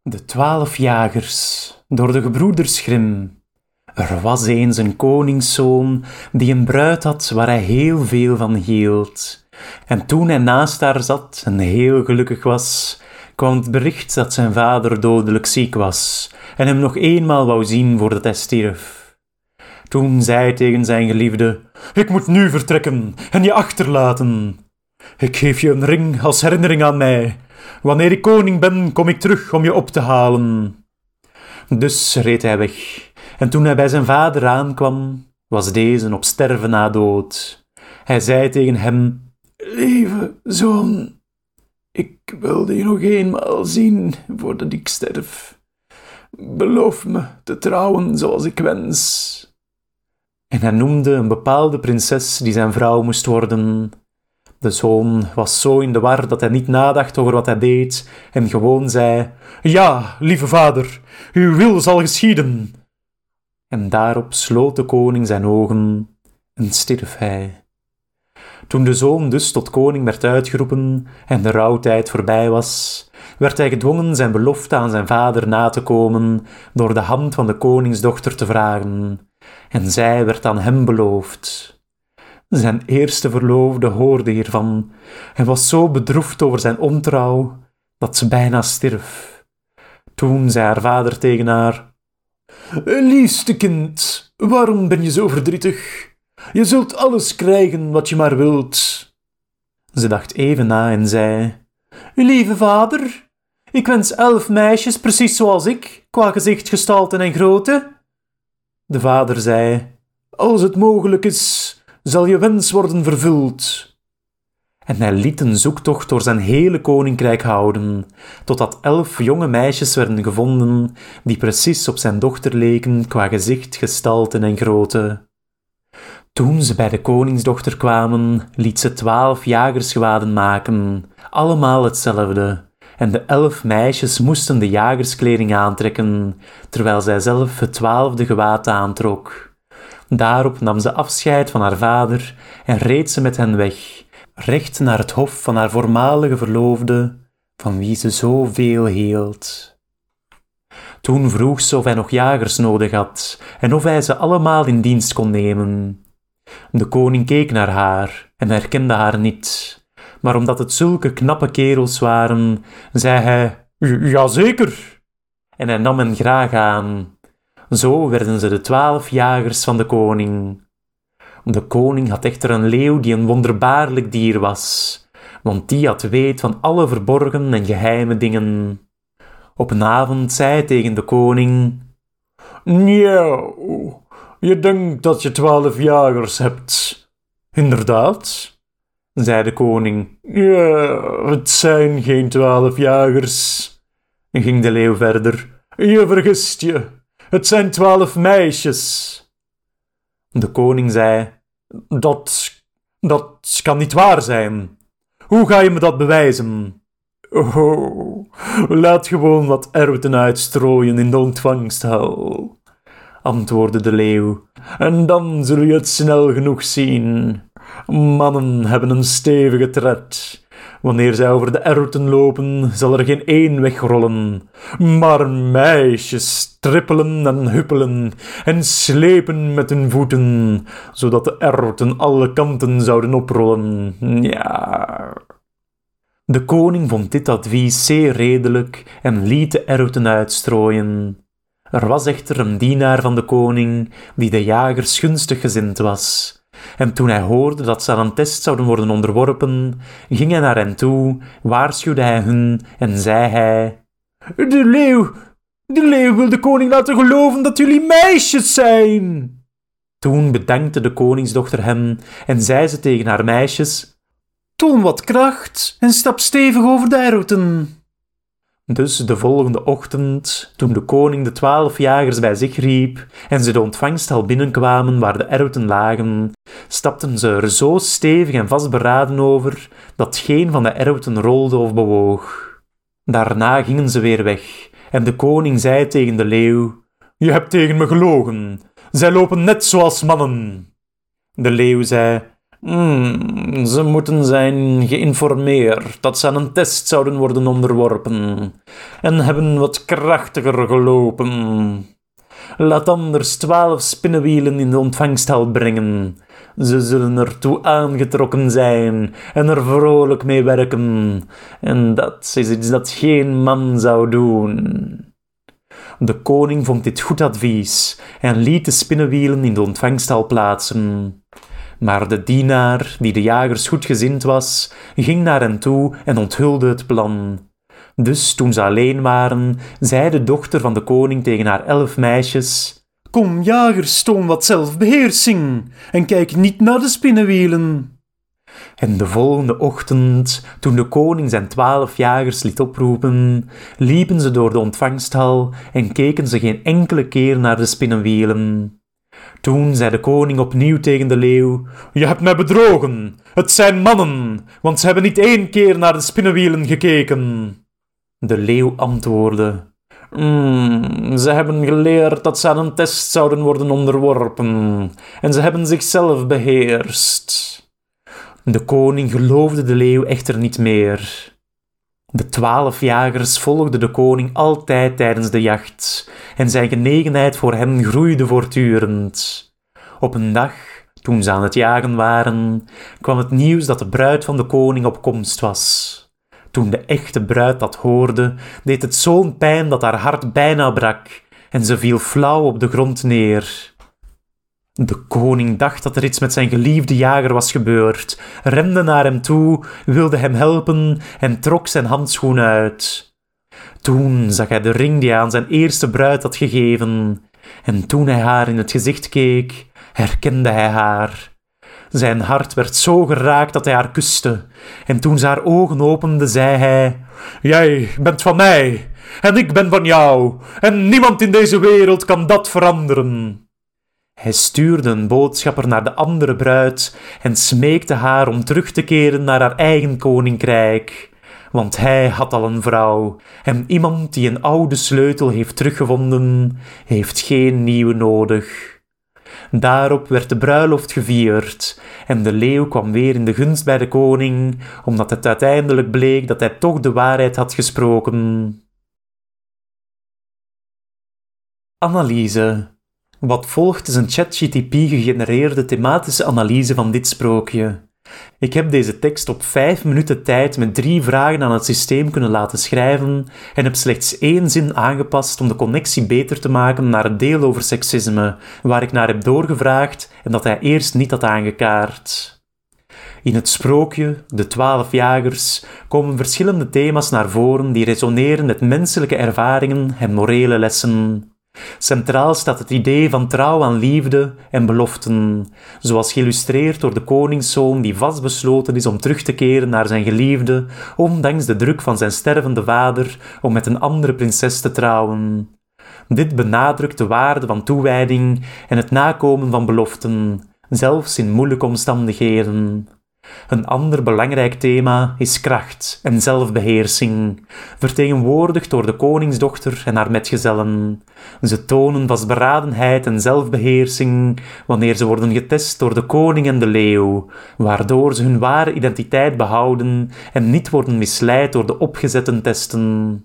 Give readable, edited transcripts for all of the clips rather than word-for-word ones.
De 12 jagers, door de gebroeders Grimm. Er was eens een koningszoon die een bruid had waar hij heel veel van hield. En toen hij naast haar zat en heel gelukkig was, kwam het bericht dat zijn vader dodelijk ziek was en hem nog eenmaal wou zien voordat hij stierf. Toen zei hij tegen zijn geliefde: "Ik moet nu vertrekken en je achterlaten. Ik geef je een ring als herinnering aan mij. Wanneer ik koning ben, kom ik terug om je op te halen." Dus reed hij weg. En toen hij bij zijn vader aankwam, was deze op sterven na dood. Hij zei tegen hem: "Lieve zoon, ik wilde je nog eenmaal zien voordat ik sterf. Beloof me te trouwen zoals ik wens." En hij noemde een bepaalde prinses die zijn vrouw moest worden. De zoon was zo in de war dat hij niet nadacht over wat hij deed en gewoon zei: "Ja, lieve vader, uw wil zal geschieden." En daarop sloot de koning zijn ogen en stierf hij. Toen de zoon dus tot koning werd uitgeroepen en de rouwtijd voorbij was, werd hij gedwongen zijn belofte aan zijn vader na te komen door de hand van de koningsdochter te vragen. En zij werd aan hem beloofd. Zijn eerste verloofde hoorde hiervan en was zo bedroefd over zijn ontrouw dat ze bijna stierf. Toen zei haar vader tegen haar: "Liefste kind, waarom ben je zo verdrietig? Je zult alles krijgen wat je maar wilt." Ze dacht even na en zei: "Lieve vader, ik wens 11 meisjes precies zoals ik, qua gezicht, gestalte en grootte." De vader zei: "Als het mogelijk is, zal je wens worden vervuld." En hij liet een zoektocht door zijn hele koninkrijk houden, totdat 11 jonge meisjes werden gevonden die precies op zijn dochter leken qua gezicht, gestalte en grootte. Toen ze bij de koningsdochter kwamen, liet ze 12 jagersgewaden maken, allemaal hetzelfde, en de 11 meisjes moesten de jagerskleding aantrekken, terwijl zij zelf het 12e gewaad aantrok. Daarop nam ze afscheid van haar vader en reed ze met hen weg, recht naar het hof van haar voormalige verloofde, van wie ze zoveel hield. Toen vroeg ze of hij nog jagers nodig had en of hij ze allemaal in dienst kon nemen. De koning keek naar haar en herkende haar niet, maar omdat het zulke knappe kerels waren, zei hij: "Jazeker." En hij nam hen graag aan. Zo werden ze de 12 jagers van de koning. De koning had echter een leeuw die een wonderbaarlijk dier was, want die had weet van alle verborgen en geheime dingen. Op een avond zei hij tegen de koning: "Njauw, je denkt dat je 12 jagers hebt." "Inderdaad," zei de koning. "Ja, het zijn geen 12 jagers," ging de leeuw verder. "Je vergist je. Het zijn 12 meisjes." De koning zei: Dat kan niet waar zijn. Hoe ga je me dat bewijzen?" "Oh, laat gewoon wat erwten uitstrooien in de ontvangsthal," antwoordde de leeuw, "en dan zul je het snel genoeg zien. Mannen hebben een stevige tred. Wanneer zij over de erwten lopen, zal er geen één wegrollen. Maar meisjes trippelen en huppelen en slepen met hun voeten, zodat de erwten alle kanten zouden oprollen. Ja." De koning vond dit advies zeer redelijk en liet de erwten uitstrooien. Er was echter een dienaar van de koning die de jagers gunstig gezind was. En toen hij hoorde dat ze aan een test zouden worden onderworpen, ging hij naar hen toe, waarschuwde hij hun en zei hij: De leeuw wil de koning laten geloven dat jullie meisjes zijn." Toen bedankte de koningsdochter hem en zei ze tegen haar meisjes: "Toon wat kracht en stap stevig over de erwten." Dus de volgende ochtend, toen de koning de 12 jagers bij zich riep en ze de ontvangsthal binnenkwamen waar de erwten lagen, stapten ze er zo stevig en vastberaden over dat geen van de erwten rolde of bewoog. Daarna gingen ze weer weg en de koning zei tegen de leeuw: "Je hebt tegen me gelogen. Zij lopen net zoals mannen." De leeuw zei: Ze moeten zijn geïnformeerd dat ze aan een test zouden worden onderworpen en hebben wat krachtiger gelopen. Laat anders 12 spinnenwielen in de ontvangsthal brengen. Ze zullen ertoe aangetrokken zijn en er vrolijk mee werken. En dat is iets dat geen man zou doen. De koning vond dit goed advies en liet de spinnenwielen in de ontvangsthal plaatsen. Maar de dienaar, die de jagers goedgezind was, ging naar hen toe en onthulde het plan. Dus toen ze alleen waren, zei de dochter van de koning tegen haar 11 meisjes: Kom, jagers, toon wat zelfbeheersing en kijk niet naar de spinnenwielen. En de volgende ochtend, toen de koning zijn 12 jagers liet oproepen, liepen ze door de ontvangsthal en keken ze geen enkele keer naar de spinnenwielen. Toen zei de koning opnieuw tegen de leeuw: Je hebt mij bedrogen, het zijn mannen, want ze hebben niet 1 keer naar de spinnenwielen gekeken. De leeuw antwoordde: Ze hebben geleerd dat ze aan een test zouden worden onderworpen, en ze hebben zichzelf beheerst. De koning geloofde de leeuw echter niet meer. De 12 jagers volgden de koning altijd tijdens de jacht, en zijn genegenheid voor hem groeide voortdurend. Op een dag, toen ze aan het jagen waren, kwam het nieuws dat de bruid van de koning op komst was. Toen de echte bruid dat hoorde, deed het zo'n pijn dat haar hart bijna brak, en ze viel flauw op de grond neer. De koning dacht dat er iets met zijn geliefde jager was gebeurd, rende naar hem toe, wilde hem helpen en trok zijn handschoen uit. Toen zag hij de ring die hij aan zijn eerste bruid had gegeven, en toen hij haar in het gezicht keek, herkende hij haar. Zijn hart werd zo geraakt dat hij haar kuste, en toen ze haar ogen opende, zei hij: Jij bent van mij, en ik ben van jou, en niemand in deze wereld kan dat veranderen. Hij stuurde een boodschapper naar de andere bruid en smeekte haar om terug te keren naar haar eigen koninkrijk. Want hij had al een vrouw, en iemand die een oude sleutel heeft teruggevonden, heeft geen nieuwe nodig. Daarop werd de bruiloft gevierd, en de leeuw kwam weer in de gunst bij de koning, omdat het uiteindelijk bleek dat hij toch de waarheid had gesproken. Analyse. Wat volgt is een ChatGPT-gegenereerde thematische analyse van dit sprookje. Ik heb deze tekst op 5 minuten tijd met 3 vragen aan het systeem kunnen laten schrijven en heb slechts 1 zin aangepast om de connectie beter te maken naar het deel over seksisme, waar ik naar heb doorgevraagd en dat hij eerst niet had aangekaart. In het sprookje, de 12 jagers, komen verschillende thema's naar voren die resoneren met menselijke ervaringen en morele lessen. Centraal staat het idee van trouw aan liefde en beloften, zoals geïllustreerd door de koningszoon die vastbesloten is om terug te keren naar zijn geliefde, ondanks de druk van zijn stervende vader om met een andere prinses te trouwen. Dit benadrukt de waarde van toewijding en het nakomen van beloften, zelfs in moeilijke omstandigheden. Een ander belangrijk thema is kracht en zelfbeheersing, vertegenwoordigd door de koningsdochter en haar metgezellen. Ze tonen vastberadenheid en zelfbeheersing wanneer ze worden getest door de koning en de leeuw, waardoor ze hun ware identiteit behouden en niet worden misleid door de opgezette testen.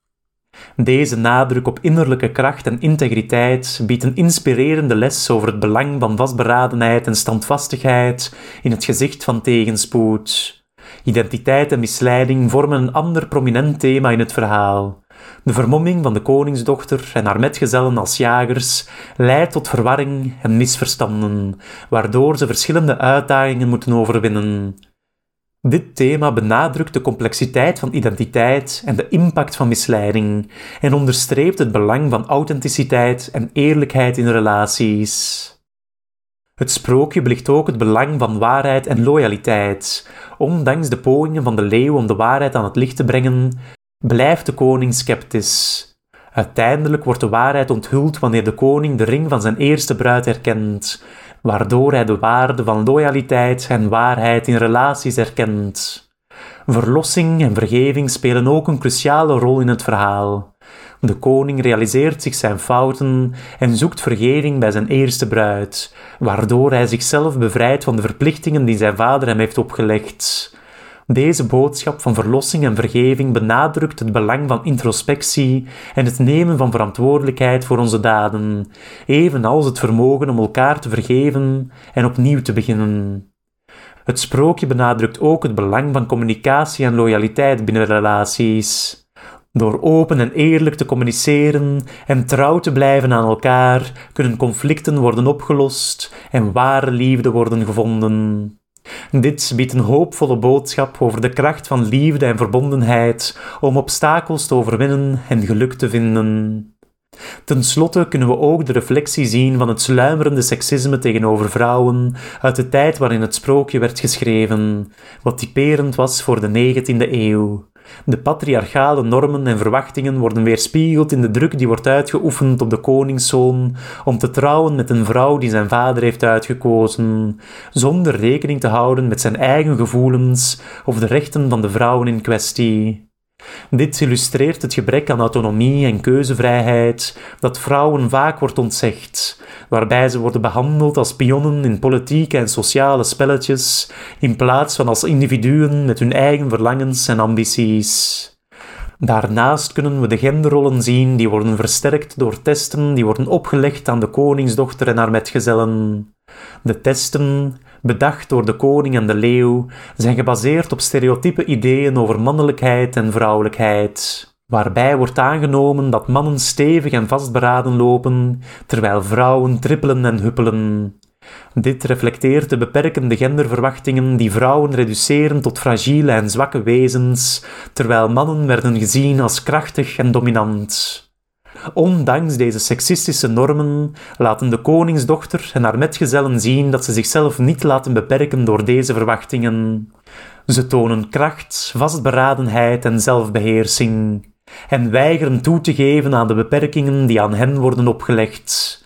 Deze nadruk op innerlijke kracht en integriteit biedt een inspirerende les over het belang van vastberadenheid en standvastigheid in het gezicht van tegenspoed. Identiteit en misleiding vormen een ander prominent thema in het verhaal. De vermomming van de koningsdochter en haar metgezellen als jagers leidt tot verwarring en misverstanden, waardoor ze verschillende uitdagingen moeten overwinnen. Dit thema benadrukt de complexiteit van identiteit en de impact van misleiding en onderstreept het belang van authenticiteit en eerlijkheid in relaties. Het sprookje belicht ook het belang van waarheid en loyaliteit. Ondanks de pogingen van de leeuw om de waarheid aan het licht te brengen, blijft de koning sceptisch. Uiteindelijk wordt de waarheid onthuld wanneer de koning de ring van zijn eerste bruid herkent, waardoor hij de waarde van loyaliteit en waarheid in relaties erkent. Verlossing en vergeving spelen ook een cruciale rol in het verhaal. De koning realiseert zich zijn fouten en zoekt vergeving bij zijn eerste bruid, waardoor hij zichzelf bevrijdt van de verplichtingen die zijn vader hem heeft opgelegd. Deze boodschap van verlossing en vergeving benadrukt het belang van introspectie en het nemen van verantwoordelijkheid voor onze daden, evenals het vermogen om elkaar te vergeven en opnieuw te beginnen. Het sprookje benadrukt ook het belang van communicatie en loyaliteit binnen relaties. Door open en eerlijk te communiceren en trouw te blijven aan elkaar, kunnen conflicten worden opgelost en ware liefde worden gevonden. Dit biedt een hoopvolle boodschap over de kracht van liefde en verbondenheid om obstakels te overwinnen en geluk te vinden. Ten slotte kunnen we ook de reflectie zien van het sluimerende seksisme tegenover vrouwen uit de tijd waarin het sprookje werd geschreven, wat typerend was voor de 19e eeuw. De patriarchale normen en verwachtingen worden weerspiegeld in de druk die wordt uitgeoefend op de koningszoon om te trouwen met een vrouw die zijn vader heeft uitgekozen, zonder rekening te houden met zijn eigen gevoelens of de rechten van de vrouwen in kwestie. Dit illustreert het gebrek aan autonomie en keuzevrijheid dat vrouwen vaak wordt ontzegd, waarbij ze worden behandeld als pionnen in politieke en sociale spelletjes, in plaats van als individuen met hun eigen verlangens en ambities. Daarnaast kunnen we de genderrollen zien die worden versterkt door testen die worden opgelegd aan de koningsdochter en haar metgezellen. De testen, bedacht door de koning en de leeuw, zijn gebaseerd op stereotype ideeën over mannelijkheid en vrouwelijkheid, waarbij wordt aangenomen dat mannen stevig en vastberaden lopen, terwijl vrouwen trippelen en huppelen. Dit reflecteert de beperkende genderverwachtingen die vrouwen reduceren tot fragiele en zwakke wezens, terwijl mannen werden gezien als krachtig en dominant. Ondanks deze seksistische normen laten de koningsdochter en haar metgezellen zien dat ze zichzelf niet laten beperken door deze verwachtingen. Ze tonen kracht, vastberadenheid en zelfbeheersing en weigeren toe te geven aan de beperkingen die aan hen worden opgelegd.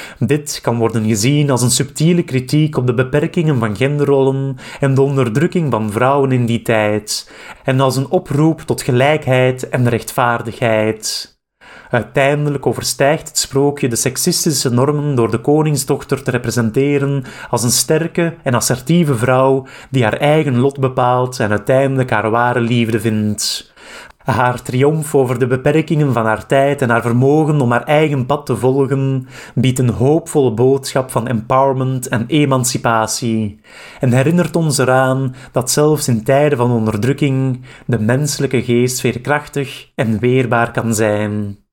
Dit kan worden gezien als een subtiele kritiek op de beperkingen van genderrollen en de onderdrukking van vrouwen in die tijd, en als een oproep tot gelijkheid en rechtvaardigheid. Uiteindelijk overstijgt het sprookje de seksistische normen door de koningsdochter te representeren als een sterke en assertieve vrouw die haar eigen lot bepaalt en uiteindelijk haar ware liefde vindt. Haar triomf over de beperkingen van haar tijd en haar vermogen om haar eigen pad te volgen biedt een hoopvolle boodschap van empowerment en emancipatie en herinnert ons eraan dat zelfs in tijden van onderdrukking de menselijke geest veerkrachtig en weerbaar kan zijn.